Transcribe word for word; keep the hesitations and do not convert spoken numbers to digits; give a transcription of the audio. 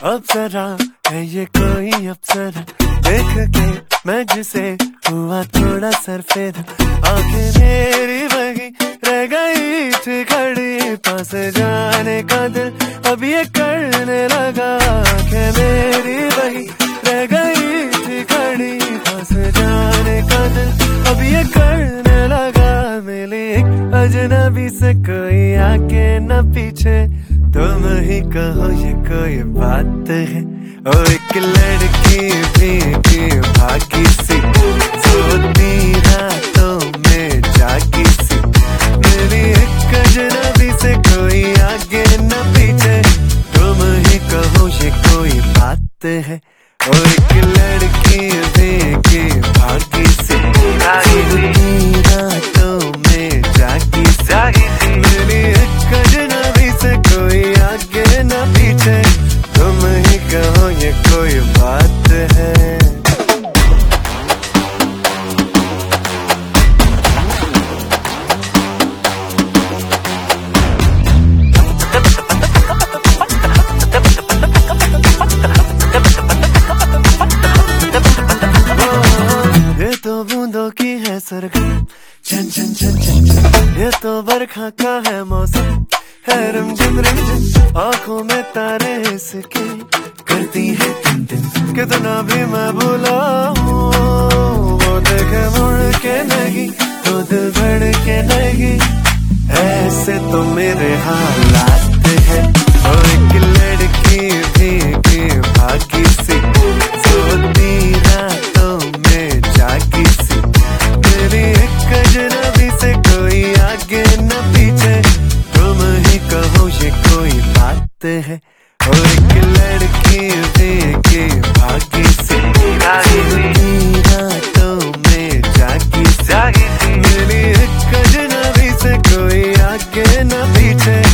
अप्सरा है ये कोई अप्सरा, देख के मैं जिसे हुआ थोड़ा सरफेरा। आंखें मेरी वही रह गई थी खड़ी, पास जाने का दिल अब ये करने लगा। आंखें मेरी वही रह गई थी खड़ी, पास जाने का दिल अब ये करने लगा। मिली एक अजनबी से कोई आगे न पीछे, तुम ही कहो ये कोई बात है। ओ एक लड़की भीगी भागी सी, सोती रातों में जागी सी। मेरी एक अजनबी से कोई आगे न पीछे, तुम ही कहो ये कोई बात है। ओ एक लड़की भीगी भागी सी, सोती रातों में जागी सी। मेरी एक अजनबी से कोई आगे न पीछे, तुम ही कहो ये कोई बात है। ये तो बूंदों की है सरगम, चन चन चन चन चन। ये तो बरखा का है मौसम, है रिमझिम रिमझिम। आंखों में तारे इसके करती है टिम टिम। कितना भी मैं भूला हूँ, वो देखे मुड़ के नहीं तो दिल भर के नहीं। ऐसे तो मेरे हालात है। ओ एक लड़की भीगी भागी सी, सोती रातों में जागी सी। मेरी एक अजनबी से कोई आगे न पीछे, तुम ही कहो ये कोई बात है। ओ एक लड़की भीगी भागी सी, सोती रातों में जागी सी। मेरी एक अजनबी से कोई आगे न पीछे,